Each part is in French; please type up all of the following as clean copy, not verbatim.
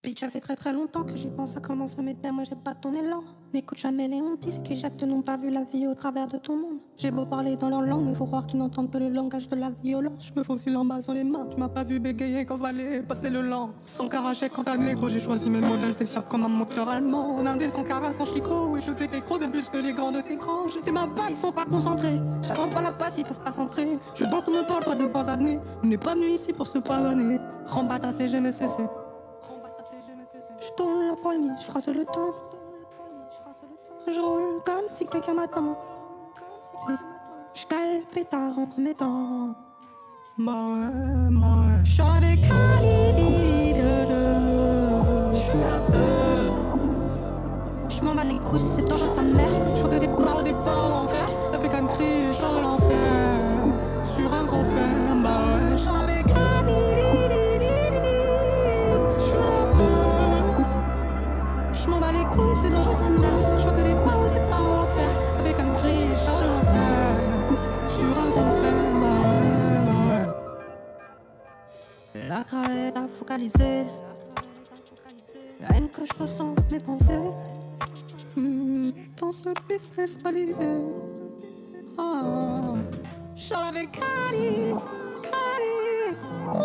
Bitch, ça fait très longtemps que j'y pense, ça commence à m'éteindre, moi j'ai pas ton élan. N'écoute jamais les hontistes qui jettent, n'ont pas vu la vie au travers de ton monde. J'ai beau parler dans leur langue, mais faut croire qu'ils n'entendent pas le langage de la violence. Je me faufile en bas dans les mains, tu m'as pas vu bégayer quand fallait passer le lent. Sans caracher quand t'as négro, j'ai choisi mes modèles, c'est fiable comme un moteur allemand. On a des sans caras, sans chicot, et je fais des gros bien plus que les grands de écran. J'étais ma bas, ils sont pas concentrés, j'attends pas la passe, ils peuvent pas centrer. Je dors, on me parle pas de bons années, on n'est pas venu ici pour se pavaner. Rembatta, c'est jamais cessé. Je tourne le poignet, je frasse le temps. Je roule comme si quelqu'un m'attend. Je cale pétard entre mes dents. Moi, je suis avec Ali. Je m'en bats les couilles, c'est dangereux sa mère. Je vois que des bras au départ en enfer. Avec un cri, je sors de l'enfer. Sur un gros fer, je suis avec Ali. Je m'en bats les couilles, c'est dangereux sa mère. Je vois que des bras au départ en enfer. Avec un cri, je sors de l'enfer. Sur un gros fer, La craie a focalisé. La haine que je ressens, mes pensées. Dans ce business balisé. Oh, je suis avec Kali, Kali.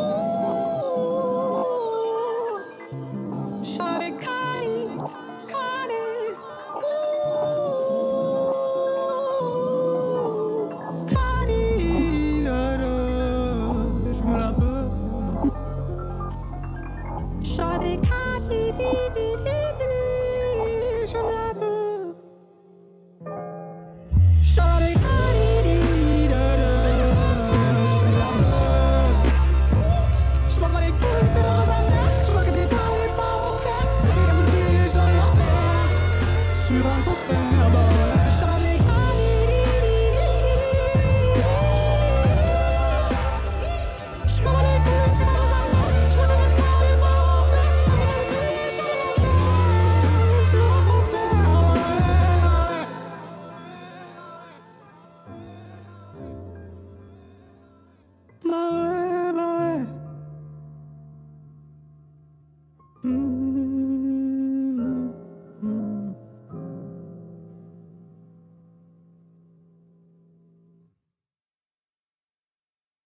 Je suis avec Kali, Kali. Kali, je me la veux. Je suis avec Kali, je me la veux. Je suis avec Kali, je m'en bats les couilles, c'est dans un verre. Je vois que des barres, les barres en fer. Avec un pied, j'en ai l'enfer. Sur un gros fer, je suis avec Kali. Je m'en bats les couilles, c'est dans un verre. Je vois que des barres, les barres en fer. Avec un pied, j'en ai l'enfer. Sur un gros fer, bah ouais.